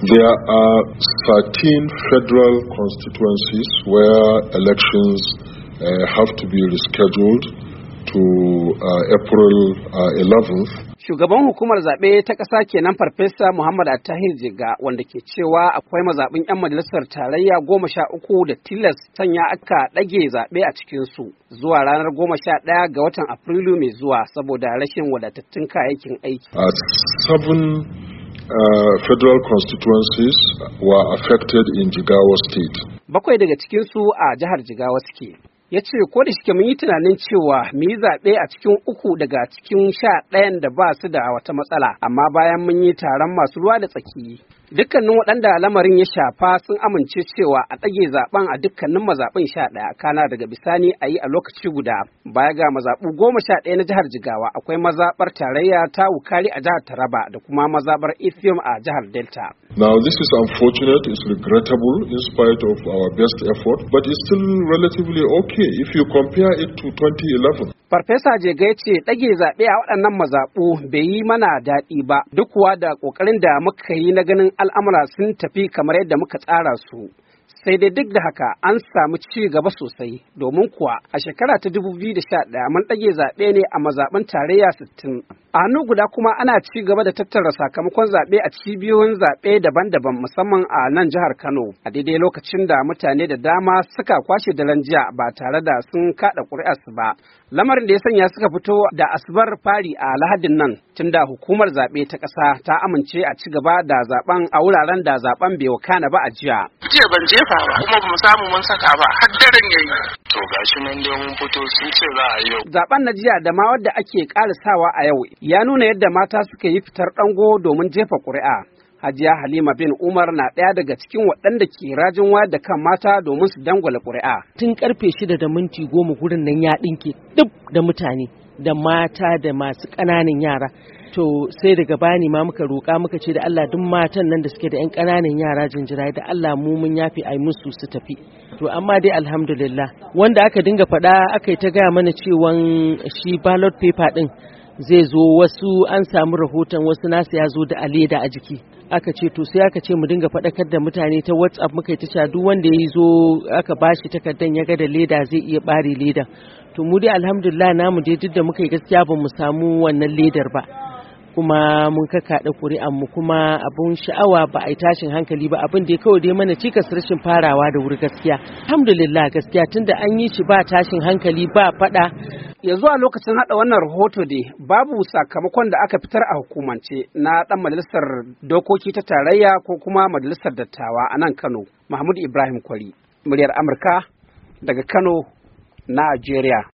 There are 13 federal constituencies where elections have to be rescheduled to April 11th. Shugaban hukumar zaɓe ta ƙasa kenan Farfesa Muhammad Attahir Jega wanda ke cewa akwai mazaɓin 'yan majalisar tarayya 13 da tilas sanya aka ɗage zaɓe a cikinsu zuwa ranar 11 ga watan Afrilu mai zuwa saboda rashin wadatattun kayayyakin aiki. 7 federal constituencies were affected in Jigawa State. 7 daga cikinsu a jihar Jigawa suke. Ya ce ko da shike mun yi tunanin cewa mu yi zaɓe a cikin 3 daga cikin 11 da ba su da wata matsala, amma bayan mun yi taron masu ruwa da tsaki dukkanin waɗanda lamarin ya shafa sun amince cewa a ɗage zaɓen a dukkanin mazaɓin 11 kana daga bisani a yi a lokaci guda. Baya ga mazaɓu 11 na jihar Jigawa akwai mazaɓar tarayya ta Wukari a jihar Taraba da kuma mazaɓar Ifyom a jihar Delta. Now this is unfortunate, it's regrettable in spite of our best effort, but it's still relatively okay if you compare it to 2011. Farfesa Jega ya ce ɗage zaɓe a waɗannan mazaɓu bai yi mana daɗi ba duk kuwa da ƙoƙarin da muka yi na ganin al'amura sun tafi kamar yadda muka tsara su. Sai dai duk da haka an samu ci gaba sosai domin kuwa a shekara ta 2011 mun ɗage zaɓe ne a mazaɓen tarayya 60. A hannu guda kuma ana ci gaba da tattara sakamakon zaɓe a cibiyoyin zaɓe daban-daban musamman a nan jihar Kano a daidai lokacin da mutane da dama suka kwashe daren jiya ba tare da sun kaɗa ƙuri'arsu ba. Lamarin da ya sanya suka fito da asubar fari a Lahadin nan tunda hukumar zaɓe ta ƙasa ta amince a ci gaba da zaɓen a wuraren da zaɓen bai wakana ba a jiya. Jiya ban jefa ba kuma ba mu samu mun saka ba har daren yayi. To gashi nan dai mun fito sun ce za a yau. Zaɓen na jiya da ma wadda ake ƙarisawa a yau ya nuna yadda mata suka yi fitar ɗango domin jefa ƙuri'a. Hajiya Halima bin Umar na ɗaya daga cikin waɗanda ke rajin wayar da kan mata domin su dangwala ƙuri'a. Tun karfe 6:10 gurin nan ya ɗinke duk da mutane da mata da masu ƙananan yara. To sai daga bani ma muka roƙa muka ce da Allah duk matan nan da suke da 'yan ƙananan yara jinjirai da Allah mu mun yafi ai musu su tafi. To amma dai alhamdulillah wanda aka dinga faɗa aka yi ta gaya mana cewan shi ballot paper ɗin zai zo wasu an samu rahoton wasu nasu ya zo da aleda a jiki. Aka ce to sai aka ce mu dinga faɗakar da mutane ta WhatsApp muka yi ta cewa duk wanda ya zo aka bashi takardan ya ga da leda zai iya ɓare ledan. To mu dai alhamdulillah namu dai duk da muka yi gaskiya ba mu samu wannan ledar ba. Kuma mun kakaɗa ƙuri'anmu kuma abun sha'awa ba a yi tashin hankali ba abin da ya kawai dai mana cikas rashin farawa da wuri gaskiya. Alhamdulillah gaskiya tunda an yi shi ba tashin hankali ba faɗa. Yanzu a lokacin haɗa wannan rahoto dai babu sakamakon da aka fitar a hukumance na ɗan majalisar dokoki ta tarayya ko kuma majalisar dattawa a nan Kano. Mahmud Ibrahim Kwari, muryar Amurka daga Kano, Najeriya.